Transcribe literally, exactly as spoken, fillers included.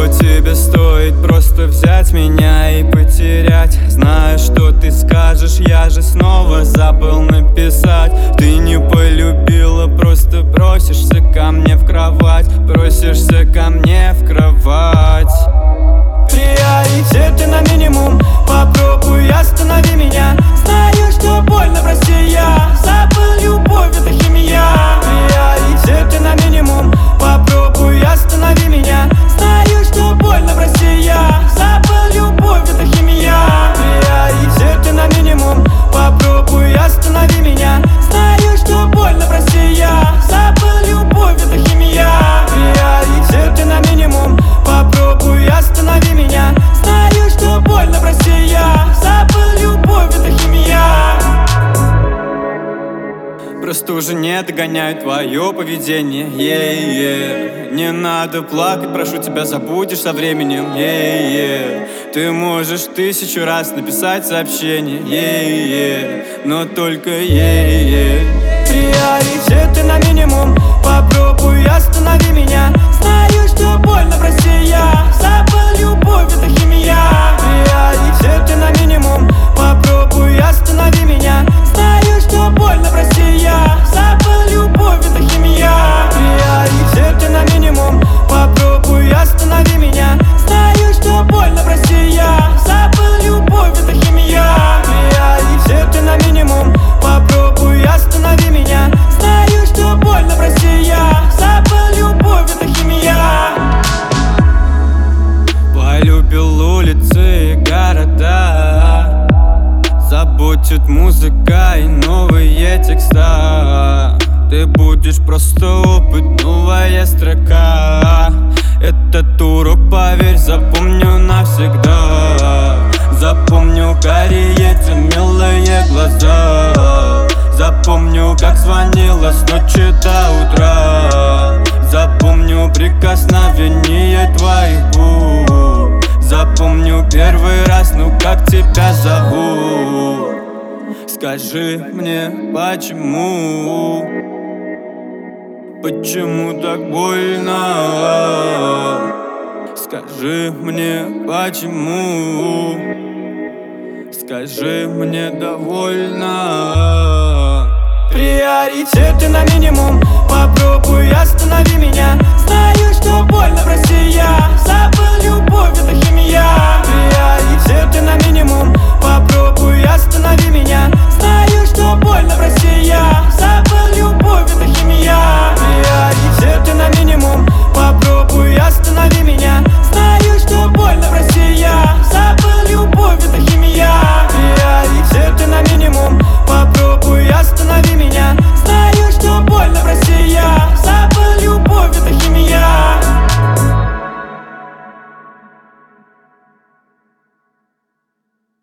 тебе стоит просто взять меня и потерять. Знаю, что ты скажешь, я же снова забыл написать. Ты не полюбила, просто просишься ко мне в кровать. Просишься ко мне в кровать. Приоритеты на минимум, попробуй останови меня. Знаю, что больно, прости, я забыл, любовь это химия. Приоритеты на минимум, попробуй останови меня. Знаю, что больно, прости, я забыл, любовь это химия. Приоритеты на минимум, попробуй останови меня. Знаю, что больно, прости, я забыл, любовь это химия. Приоритеты на минимум, попробуй останови меня. Знаю, что больно, прости, я забыл, любовь это химия. Просто уже не догоняю твое поведение, yeah, yeah. Не надо плакать, прошу тебя, забудешь со временем, yeah, yeah. Ты можешь тысячу раз написать сообщение, yeah, yeah. Но только yeah, yeah. Приоритеты на минимум, попробуй останови меня. Знаю, что больно, прости, я забыл, любовь это химия. Приоритеты на минимум, попробуй останови меня. Знаю, что больно, прости, я забыл, любовь это химия. Приоритеты на минимум, попробуй останови меня. Знаю, что больно, прости, я забыл, любовь это химия. Приоритеты на минимум, попробуй останови меня. Знаю, что больно, прости, я забыл, любовь это химия. Полюбил улицы и города, заботит музыка и новые текста. Ты будешь просто опыт, новая строка. Этот урок, поверь, запомню навсегда. Запомню кореец и милые глаза. Запомню, как звонила с ночи до утра. Запомню прикосновение твоих губ. Запомню первый раз, ну как тебя зовут? Скажи мне, почему? Почему так больно? Скажи мне, почему? Скажи мне, довольно? Приоритеты на минимум, попробуй останови меня.